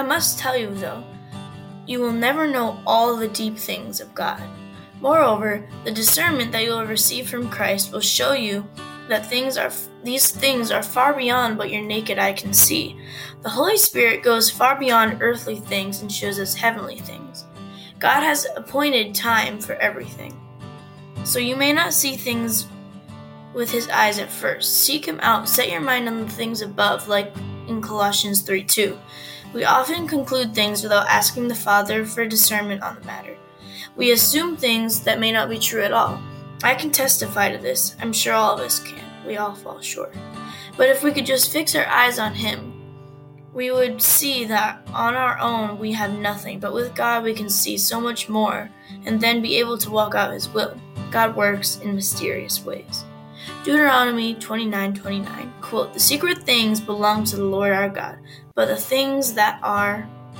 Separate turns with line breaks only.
I must tell you, though, you will never know all the deep things of God. Moreover, the discernment that you will receive from Christ will show you that these things are far beyond what your naked eye can see. The Holy Spirit goes far beyond earthly things and shows us heavenly things. God has appointed time for everything. So you may not see things with his eyes at first. Seek him out. Set your mind on the things above, like in Colossians 3:2. We often conclude things without asking the Father for discernment on the matter. We assume things that may not be true at all. I can testify to this. I'm sure all of us can. We all fall short. But if we could just fix our eyes on him, we would see that on our own we have nothing, but with God we can see so much more and then be able to walk out his will. God works in mysterious ways. Deuteronomy 29:29, quote, "The secret things belong to the Lord our God, but the things that are